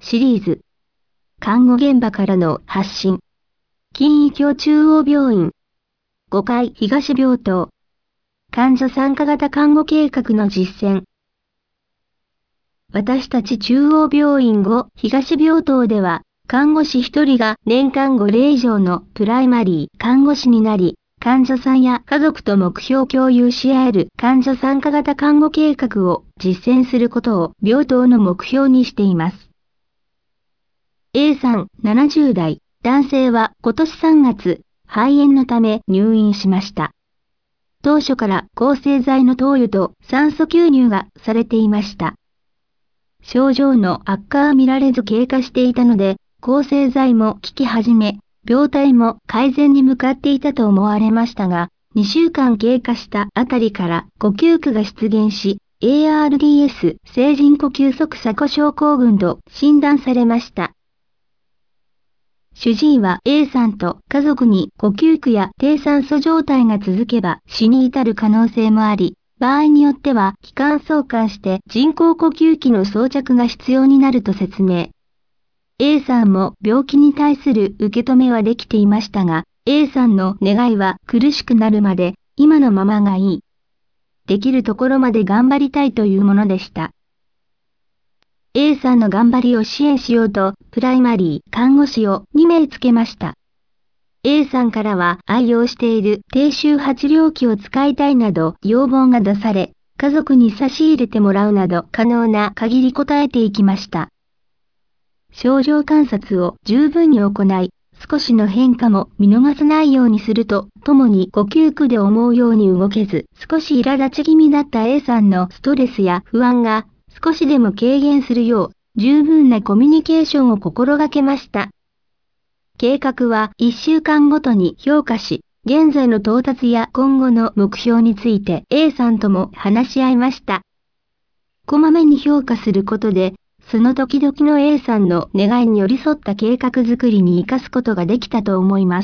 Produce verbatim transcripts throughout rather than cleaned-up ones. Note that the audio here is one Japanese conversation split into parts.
シリーズ。看護現場からの発信。金医協中央病院。ごかい東病棟。患者参加型看護計画の実践。私たち中央病院ご東病棟では、看護師ひとりが年間ご例以上のプライマリー看護師になり、患者さんや家族と目標を共有し合える患者参加型看護計画を実践することを病棟の目標にしています。A さんななじゅう代、男性は今年さんがつ、肺炎のため入院しました。当初から抗生剤の投与と酸素吸入がされていました。症状の悪化は見られず経過していたので、抗生剤も効き始め、病態も改善に向かっていたと思われましたが、にしゅうかん経過したあたりから呼吸苦が出現し、エーアールディーエス 成人呼吸側鎖骨症候群と診断されました。主治医は A さんと家族に呼吸苦や低酸素状態が続けば死に至る可能性もあり、場合によっては気管挿管して人工呼吸器の装着が必要になると説明。A さんも病気に対する受け止めはできていましたが、A さんの願いは苦しくなるまで今のままがいい。できるところまで頑張りたいというものでした。A さんの頑張りを支援しようと、プライマリー看護師をにめいつけました。A さんからは愛用している低周波治療器を使いたいなど要望が出され、家族に差し入れてもらうなど可能な限り応えていきました。症状観察を十分に行い、少しの変化も見逃さないようにすると、ともに呼吸苦で思うように動けず、少し苛立ち気味だった A さんのストレスや不安が少しでも軽減するよう、十分なコミュニケーションを心がけました。計画はいっしゅうかんごとに評価し、現在の到達や今後の目標について A さんとも話し合いました。こまめに評価することで、その時々の A さんの願いに寄り添った計画づくりに生かすことができたと思います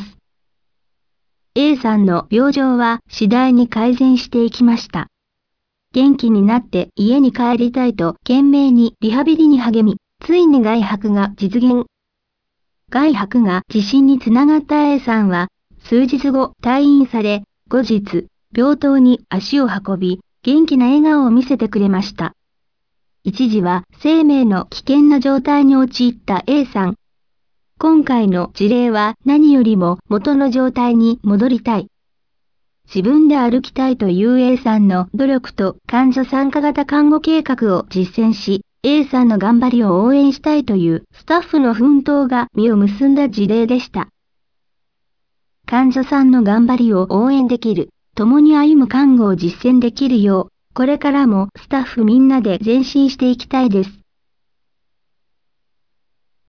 。A さんの病状は次第に改善していきました。元気になって家に帰りたいと懸命にリハビリに励み、ついに外泊が実現。外泊が自信につながった A さんは、数日後退院され、後日、病棟に足を運び、元気な笑顔を見せてくれました。一時は生命の危険な状態に陥った A さん。今回の事例は何よりも元の状態に戻りたい。自分で歩きたいという A さんの努力と患者参加型看護計画を実践し、A さんの頑張りを応援したいというスタッフの奮闘が実を結んだ事例でした。患者さんの頑張りを応援できる、共に歩む看護を実践できるよう、これからもスタッフみんなで前進していきたいです。